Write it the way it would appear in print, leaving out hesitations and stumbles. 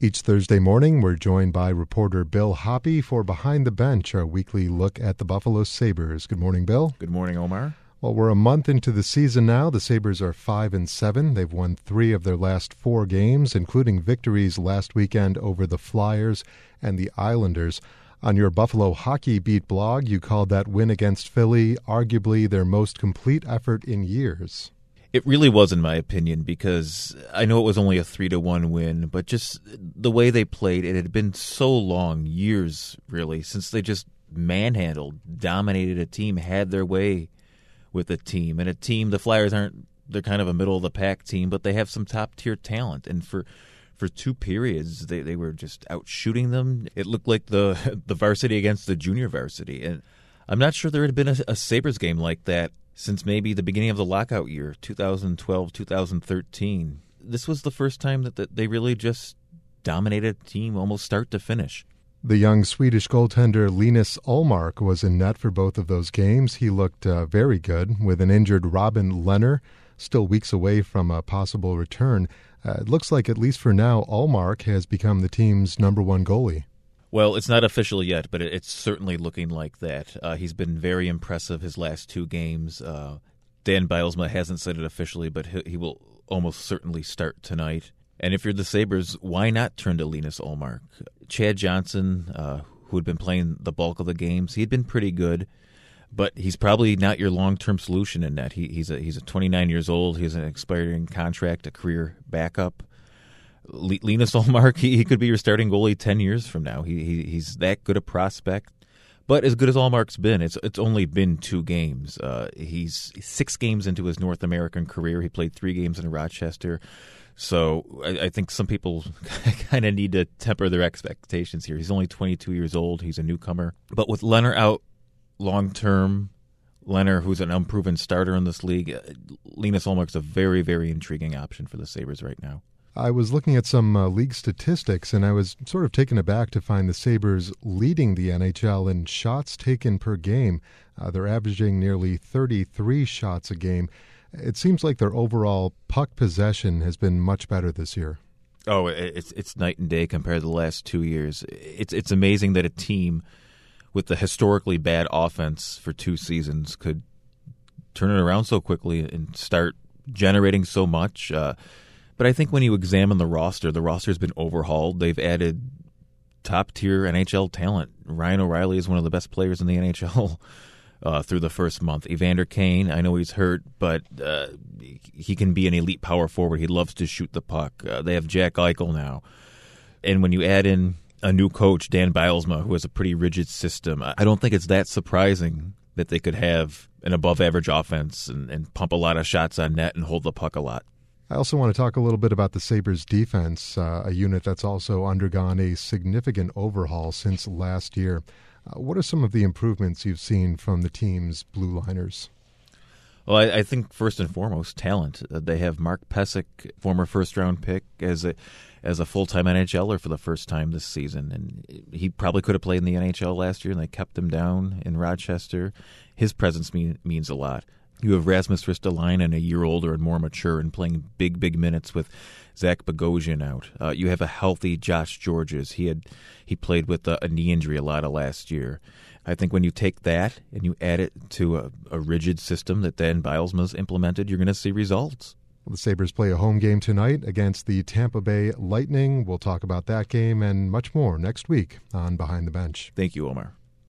Each Thursday morning, we're joined by reporter Bill Hoppe for Behind the Bench, our weekly look at the Buffalo Sabres. Good morning, Bill. Good morning, Omar. Well, we're a month into the season now. The Sabres are 5-7. They've won 3 of their last 4 games, including victories last weekend over the Flyers and the Islanders. On your Buffalo Hockey Beat blog, you called that win against Philly arguably their most complete effort in years. It really was, in my opinion, because I know it was only a 3-1 win, but just the way they played, it had been so long, years really, since they just manhandled, dominated a team, had their way with a team. And a team, the Flyers they're kind of a middle-of-the-pack team, but they have some top-tier talent. And for 2 periods, they were just out-shooting them. It looked like the varsity against the junior varsity. And I'm not sure there had been a Sabres game like that since maybe the beginning of the lockout year, 2012, 2013. This was the first time that they really just dominated a team almost start to finish. The young Swedish goaltender Linus Ullmark was in net for both of those games. He looked very good, with an injured Robin Lehner still weeks away from a possible return. It looks like, at least for now, Ullmark has become the team's number 1 goalie. Well, it's not official yet, but it's certainly looking like that. He's been very impressive his last 2 games. Dan Bylsma hasn't said it officially, but he will almost certainly start tonight. And if you're the Sabres, why not turn to Linus Ullmark? Chad Johnson, who had been playing the bulk of the games, he had been pretty good, but he's probably not your long-term solution in net. He's a 29 years old. He has an expiring contract, a career backup. Linus Ullmark, he could be your starting goalie 10 years from now. He's that good a prospect. But as good as Ullmark's been, it's only been 2 games. He's 6 games into his North American career. He played 3 games in Rochester. So I think some people kind of need to temper their expectations here. He's only 22 years old. He's a newcomer. But with Lehner out long-term, Lehner, who's an unproven starter in this league, Linus Ullmark's a very, very intriguing option for the Sabres right now. I was looking at some league statistics, and I was sort of taken aback to find the Sabres leading the NHL in shots taken per game. They're averaging nearly 33 shots a game. It seems like their overall puck possession has been much better this year. Oh, it's night and day compared to the last 2 years. It's amazing that a team with the historically bad offense for 2 seasons could turn it around so quickly and start generating so much. But I think when you examine the roster's been overhauled. They've added top-tier NHL talent. Ryan O'Reilly is one of the best players in the NHL through the first month. Evander Kane, I know he's hurt, but he can be an elite power forward. He loves to shoot the puck. They have Jack Eichel now. And when you add in a new coach, Dan Bylsma, who has a pretty rigid system, I don't think it's that surprising that they could have an above-average offense and pump a lot of shots on net and hold the puck a lot. I also want to talk a little bit about the Sabres defense, a unit that's also undergone a significant overhaul since last year. What are some of the improvements you've seen from the team's blue liners? Well, I think first and foremost, talent. They have Mark Pysyk, former first-round pick, as a full-time NHLer for the first time this season. And he probably could have played in the NHL last year, and they kept him down in Rochester. His presence means a lot. You have Rasmus Ristolainen, a year older and more mature, and playing big minutes with Zach Bogosian out. You have a healthy Josh Georges. He played with a knee injury a lot of last year. I think when you take that and you add it to a rigid system that Dan Bylsma's implemented, you're going to see results. Well, the Sabres play a home game tonight against the Tampa Bay Lightning. We'll talk about that game and much more next week on Behind the Bench. Thank you, Omar.